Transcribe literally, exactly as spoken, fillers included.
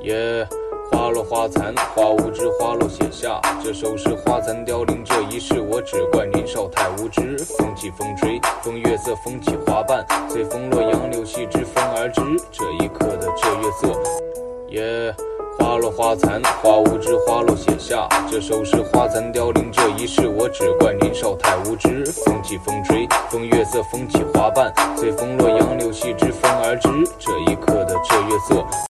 耶，花落花残，花无知，花落写下。这首诗花残凋零这一世，我只怪年少太无知。风起风吹，风月色，风起花瓣，随风落杨柳细枝风而至。这一刻的这月色，耶。花落花残，花无知，花落写下。这首诗花残凋零这一世，我只怪年少太无知。风起风吹，风月色，风起花瓣，随风落杨柳细枝风而至。这一刻的这月色。